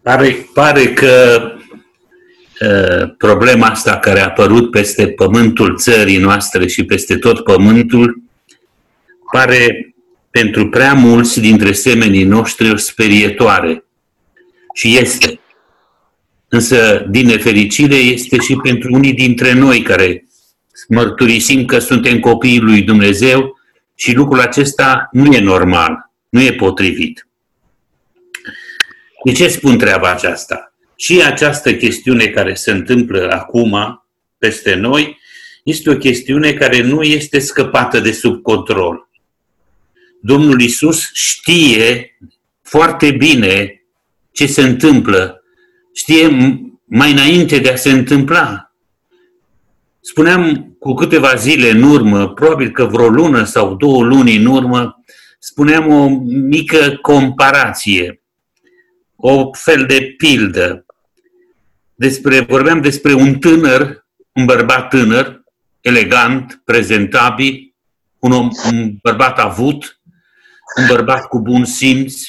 Pare că problema asta care a apărut peste pământul țării noastre și peste tot pământul pare pentru prea mulți dintre semenii noștri o sperietoare. Și este. Însă, din nefericire, este și pentru unii dintre noi care mărturisim că suntem copiii lui Dumnezeu și lucrul acesta nu e normal, nu e potrivit. De ce spun treaba aceasta? Și această chestiune care se întâmplă acum peste noi este o chestiune care nu este scăpată de sub control. Domnul Iisus știe foarte bine ce se întâmplă, știe mai înainte de a se întâmpla. Spuneam cu câteva zile în urmă, probabil că vreo lună sau 2 luni în urmă, spuneam o mică comparație, o fel de pildă. Vorbeam despre un bărbat tânăr, elegant, prezentabil, un bărbat avut, un bărbat cu bun simț,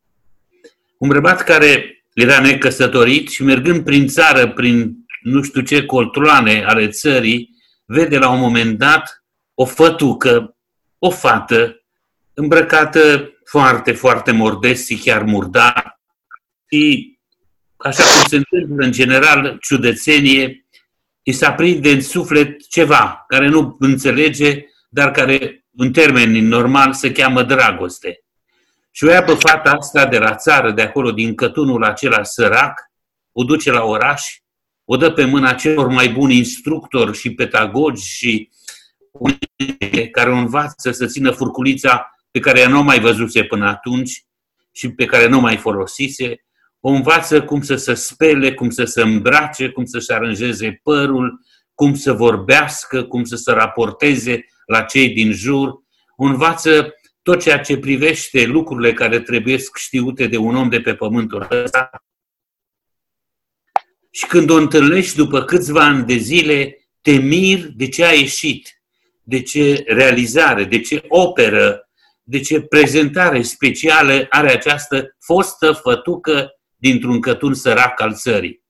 un bărbat care era necăsătorit și mergând prin țară, prin nu știu ce coltroane ale țării, vede la un moment dat o fătucă, o fată, îmbrăcată foarte, foarte modest și chiar murdar. Și așa cum se întâmplă în general, ciudățenie, îi se aprinde în suflet ceva care nu înțelege, dar care în termeni normal se cheamă dragoste. Și o ia pe fata asta de la țară, de acolo, din cătunul acela sărac, o duce la oraș, o dă pe mâna celor mai buni instructori și pedagogi și care o învață să țină furculița pe care ea nu o mai văzuse până atunci și pe care nu o mai folosise. O învață cum să se spele, cum să se îmbrace, cum să-și aranjeze părul, cum să vorbească, cum să se raporteze la cei din jur. O învață tot ceea ce privește lucrurile care trebuie știute de un om de pe pământul ăsta. Și când o întâlnești după câțiva ani de zile, te miri de ce a ieșit, de ce realizare, de ce operă, de ce prezentare specială are această fostă fătucă dintr-un cătun sărac al țării.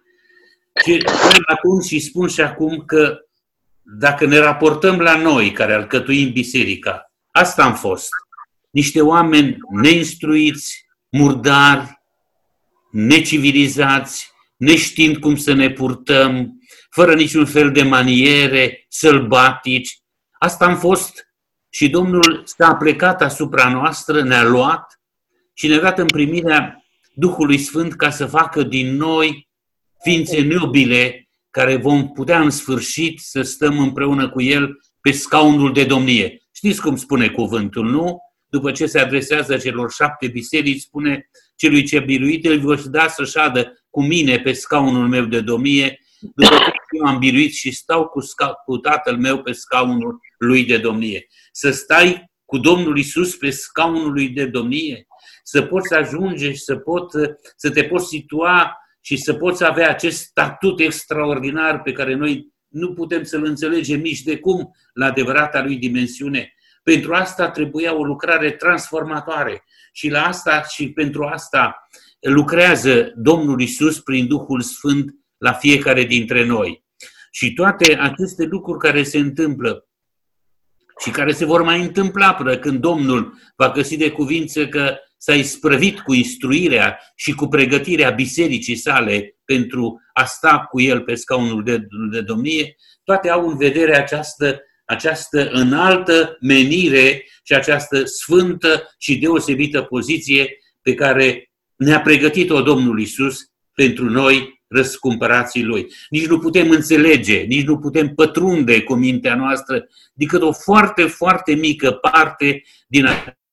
Și spun atunci și spun și acum că dacă ne raportăm la noi care alcătuim biserica, asta am fost. Niște oameni neinstruiți, murdari, necivilizați, neștiind cum să ne purtăm, fără niciun fel de maniere, sălbatici. Asta am fost și Domnul s-a plecat asupra noastră, ne-a luat și ne-a dat în primirea Duhului Sfânt ca să facă din noi ființe nobile care vom putea în sfârșit să stăm împreună cu El pe scaunul de domnie. Știți cum spune cuvântul, nu? După ce se adresează celor 7 biserici, spune celui ce biruit, îl voi da să șadă cu mine pe scaunul meu de domnie, după ce eu am biruit și stau cu Tatăl meu pe scaunul lui de domnie. Să stai cu Domnul Iisus pe scaunul lui de domnie, să poți ajunge și să te poți situa și să poți avea acest statut extraordinar pe care noi nu putem să-l înțelegem nici de cum la adevărata lui dimensiune. Pentru asta trebuia o lucrare transformatoare și la asta și pentru asta lucrează Domnul Iisus prin Duhul Sfânt la fiecare dintre noi. Și toate aceste lucruri care se întâmplă și care se vor mai întâmpla până când Domnul va găsi de cuvință că s-a isprăvit cu instruirea și cu pregătirea bisericii sale pentru a sta cu el pe scaunul de domnie, toate au în vedere această înaltă menire și această sfântă și deosebită poziție pe care ne-a pregătit-o Domnul Iisus pentru noi, răscumpărații Lui. Nici nu putem înțelege, nici nu putem pătrunde cu mintea noastră decât o foarte, foarte mică parte din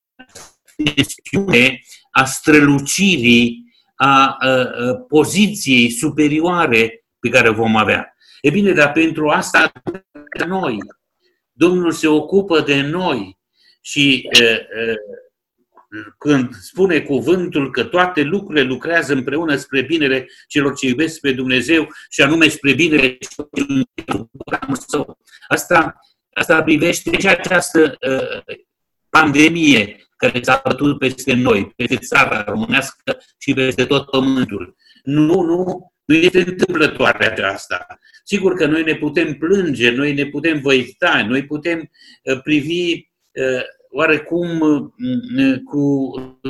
dimensiune a strălucirii, a poziției superioare pe care o vom avea. E bine, dar pentru asta noi, Domnul se ocupă de noi și când spune cuvântul că toate lucrurile lucrează împreună spre binele celor ce iubesc pe Dumnezeu și anume spre binele celor ce Asta privește și această pandemie care s-a bătut peste noi, peste țara românească și peste tot pământul. Nu este întâmplătoare aceasta. Sigur că noi ne putem plânge, noi ne putem văita, noi putem privi oarecum cu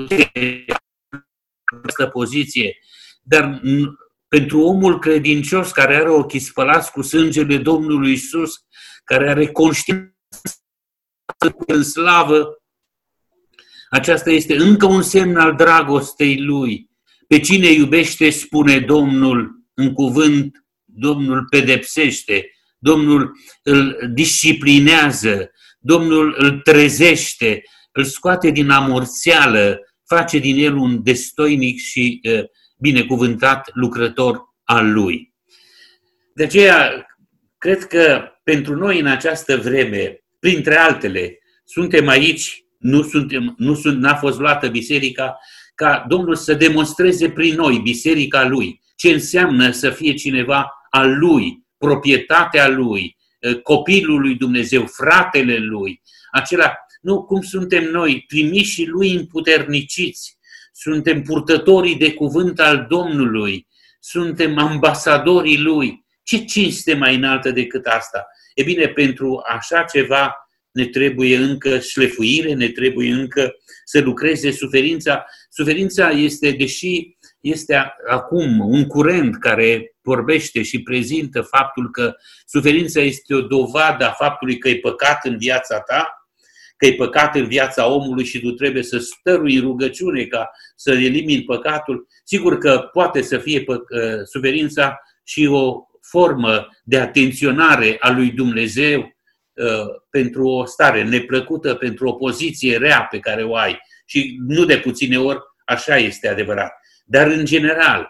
această poziție, dar pentru omul credincios care are ochii spălați cu sângele Domnului Iisus, care are conștiință în slavă, aceasta este încă un semn al dragostei Lui. Pe cine iubește, spune Domnul în cuvânt, Domnul pedepsește, Domnul îl disciplinează, Domnul îl trezește, îl scoate din amorțeală, face din el un destoinic și binecuvântat lucrător al Lui. De aceea, cred că pentru noi în această vreme, printre altele, suntem aici, n-a fost luată biserica, ca Domnul să demonstreze prin noi, biserica Lui, ce înseamnă să fie cineva al Lui, proprietatea Lui, copilul lui Dumnezeu, fratele Lui, acela, nu cum suntem noi, trimișii Lui împuterniciți, suntem purtătorii de cuvânt al Domnului, suntem ambasadorii Lui. Ce cinste mai înaltă decât asta? E bine, pentru așa ceva ne trebuie încă șlefuire, ne trebuie încă să lucreze suferința. Suferința este, deși este acum un curent care vorbește și prezintă faptul că suferința este o dovadă a faptului că e păcat în viața ta, că e păcat în viața omului și tu trebuie să stărui în rugăciune ca să elimini păcatul. Sigur că poate să fie suferința și o formă de atenționare a lui Dumnezeu pentru o stare neplăcută, pentru o poziție rea pe care o ai. Și nu de puține ori așa este adevărat. Dar în general,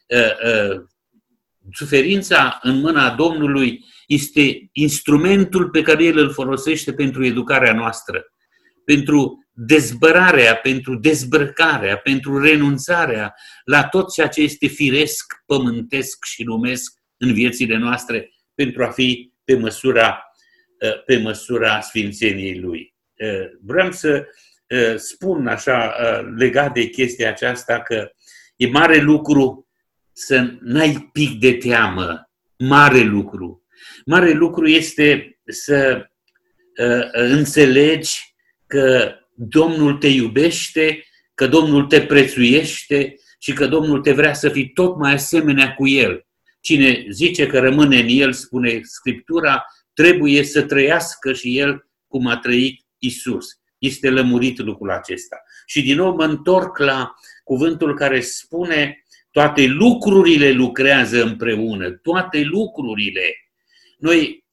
suferința în mâna Domnului este instrumentul pe care El îl folosește pentru educarea noastră, pentru dezbărarea, pentru dezbrăcarea, pentru renunțarea la tot ceea ce este firesc, pământesc și lumesc în viețile noastre, pentru a fi pe măsura sfințeniei Lui. Vreau să spun așa, legat de chestia aceasta, că e mare lucru să n-ai pic de teamă. Mare lucru. Mare lucru este să înțelegi că Domnul te iubește, că Domnul te prețuiește și că Domnul te vrea să fii tot mai asemenea cu El. Cine zice că rămâne în El, spune Scriptura, trebuie să trăiască și El cum a trăit Iisus. Este lămurit lucrul acesta. Și din nou mă întorc la cuvântul care spune toate lucrurile lucrează împreună. Toate lucrurile. Noi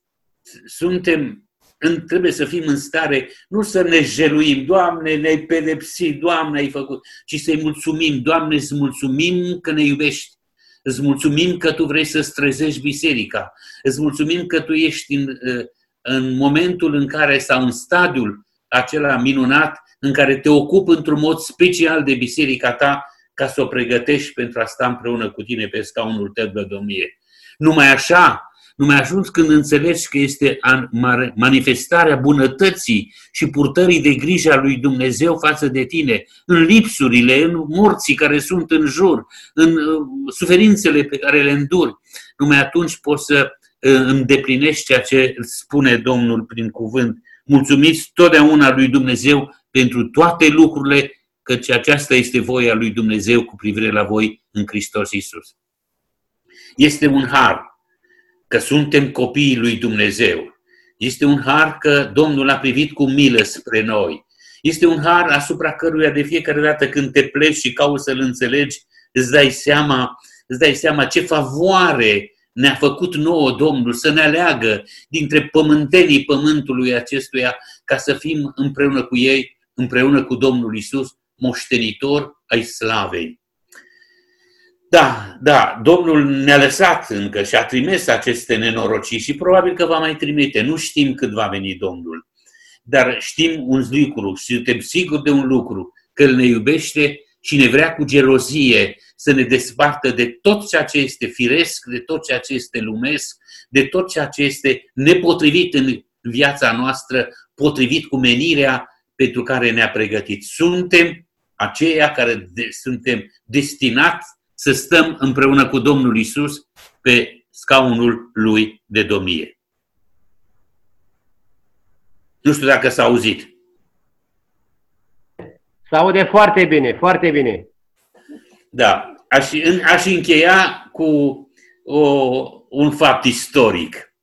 trebuie să fim în stare nu să ne jeluim, Doamne, ne-ai pedepsit, Doamne, ai făcut, ci să-i mulțumim. Doamne, îți mulțumim că ne iubești. Îți mulțumim că Tu vrei să-ți trezești biserica. Îți mulțumim că Tu ești în momentul în care, sau în stadiul acela minunat, în care te ocupi într-un mod special de biserica Ta, ca să o pregătești pentru a sta împreună cu Tine pe scaunul Tău de domnie. Numai așa, numai ajuns când înțelegi că este manifestarea bunătății și purtării de grijă a lui Dumnezeu față de tine, în lipsurile, în morții care sunt în jur, în suferințele pe care le enduri, numai atunci poți să îndeplinești ceea ce spune Domnul prin cuvânt. Mulțumiți totdeauna lui Dumnezeu pentru toate lucrurile, căci aceasta este voia lui Dumnezeu cu privire la voi în Hristos Iisus. Este un har că suntem copiii lui Dumnezeu. Este un har că Domnul a privit cu milă spre noi. Este un har asupra căruia de fiecare dată când te pleci și cauți să-L înțelegi, îți dai seama ce favoare ne-a făcut nouă Domnul să ne aleagă dintre pământenii pământului acestuia ca să fim împreună cu ei, împreună cu Domnul Iisus, moștenitor ai slavei. Da, Domnul ne-a lăsat încă și a trimis aceste nenorociri și probabil că va mai trimite. Nu știm cât va veni Domnul, dar știm un lucru și suntem siguri de un lucru, că El ne iubește și ne vrea cu gelozie să ne despartă de tot ceea ce este firesc, de tot ceea ce este lumesc, de tot ceea ce este nepotrivit în viața noastră, potrivit cu menirea pentru care ne-a pregătit. Suntem aceia care suntem destinați să stăm împreună cu Domnul Iisus pe scaunul lui de domnie. Nu știu dacă s-a auzit. Se aude foarte bine, foarte bine. Da, aș încheia cu un fapt istoric.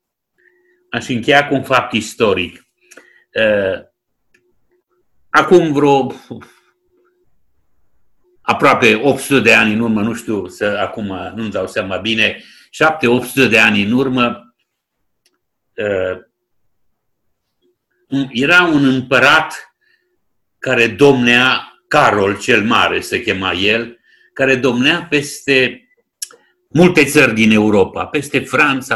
Acum vreo aproape 800 de ani în urmă, nu știu, acum nu-mi dau seama bine, 700-800 de ani în urmă, era un împărat care domnea, Carol cel Mare se chema el, care domnea peste multe țări din Europa, peste Franța,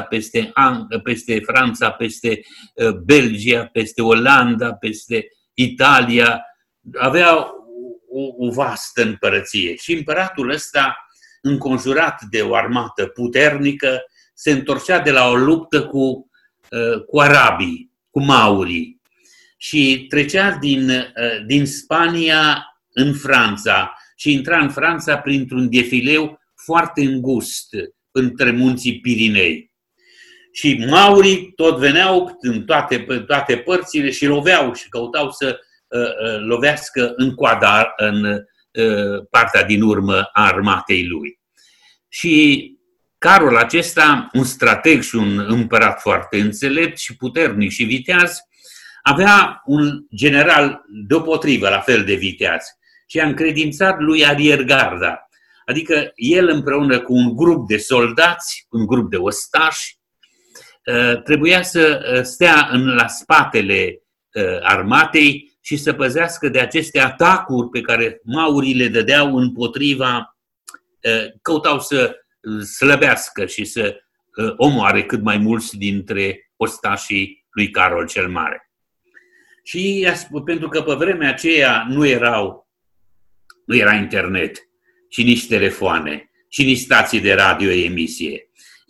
peste Belgia, peste Olanda, peste Italia. Avea o vastă împărăție. Și împăratul ăsta, înconjurat de o armată puternică, se întorcea de la o luptă cu arabii, cu maurii. Și trecea din Spania în Franța și intra în Franța printr-un defileu foarte îngust între munții Pirinei. Și maurii tot veneau în toate părțile și loveau și căutau să lovească în coada, în partea din urmă a armatei lui. Și Carol acesta, un strateg și un împărat foarte înțelept și puternic și viteaz, avea un general deopotrivă, la fel de viteaz, și a încredințat lui ariergarda. Adică el împreună cu un grup de soldați, un grup de ostași, trebuia să stea la spatele armatei și să păzească de aceste atacuri pe care maurii le dădeau împotriva, căutau să slăbească și să omoare cât mai mulți dintre ostașii lui Carol cel Mare. Și pentru că pe vremea aceea nu era internet și nici telefoane și nici stații de radioemisie.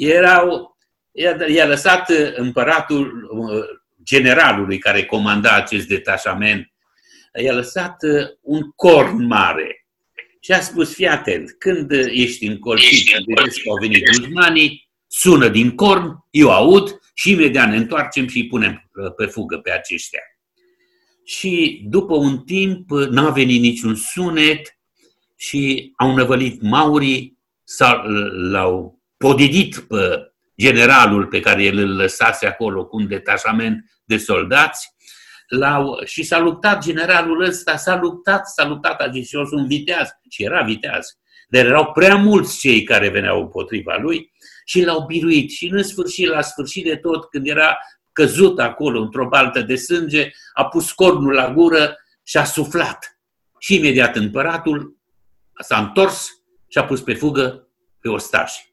I-a lăsat împăratul generalului care comanda acest detașament, i-a lăsat un corn mare și a spus: fii atent, când ești încolțit, vedeți că au venit dușmanii, sună din corn, eu aud și imediat ne întoarcem și îi punem pe fugă pe aceștia. Și după un timp n-a venit niciun sunet și au năvălit maurii, l-au podidit pe generalul pe care el îl lăsase acolo cu un detașament de soldați și s-a luptat generalul ăsta, s-a luptat, a zis: eu sunt viteaz. Și era viteaz. Dar erau prea mulți cei care veneau împotriva lui și l-au biruit. Și în sfârșit, la sfârșit de tot, când era căzut acolo într-o baltă de sânge, a pus cornul la gură și a suflat. Și imediat împăratul s-a întors și a pus pe fugă pe ostași.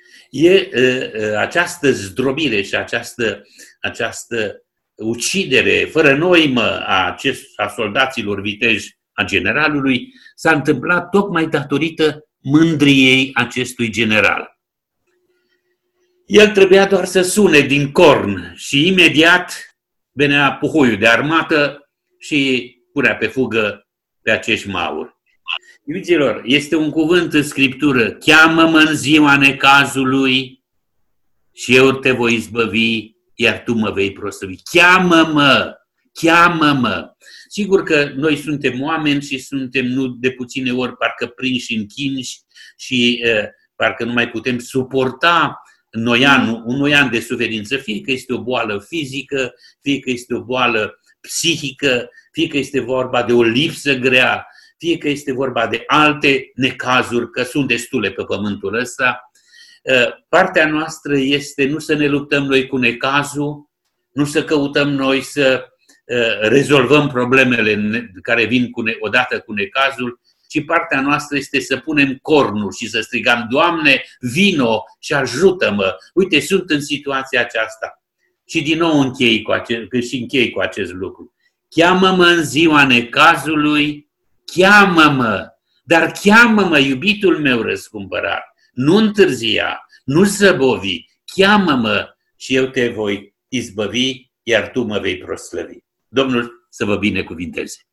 Această zdrobire și această ucidere fără noimă a soldaților viteji, a generalului, s-a întâmplat tocmai datorită mândriei acestui general. El trebuia doar să sune din corn și imediat venea puhoiul de armată și punea pe fugă pe acești mauri. Iubiților, este un cuvânt în Scriptură: cheamă-mă în ziua necazului și eu te voi izbăvi, iar tu mă vei proslăvi. Cheamă-mă! Cheamă-mă! Sigur că noi suntem oameni și suntem nu de puține ori parcă prinși în chinși și parcă nu mai putem suporta un noian de suferință, fie că este o boală fizică, fie că este o boală psihică, fie că este vorba de o lipsă grea, fie că este vorba de alte necazuri, că sunt destule pe pământul ăsta. Partea noastră este nu să ne luptăm noi cu necazul, nu să căutăm noi să rezolvăm problemele care vin odată cu necazul, ci partea noastră este să punem cornul și să strigăm: Doamne, vino și ajută-mă! Uite, sunt în situația aceasta. Și din nou închei cu acest lucru. Cheamă-mă în ziua necazului, cheamă-mă, dar cheamă-mă, iubitul meu răscumpărat. Nu întârzia, nu zăbovi, cheamă-mă și eu te voi izbăvi, iar tu mă vei proslăvi. Domnul să vă binecuvinteze.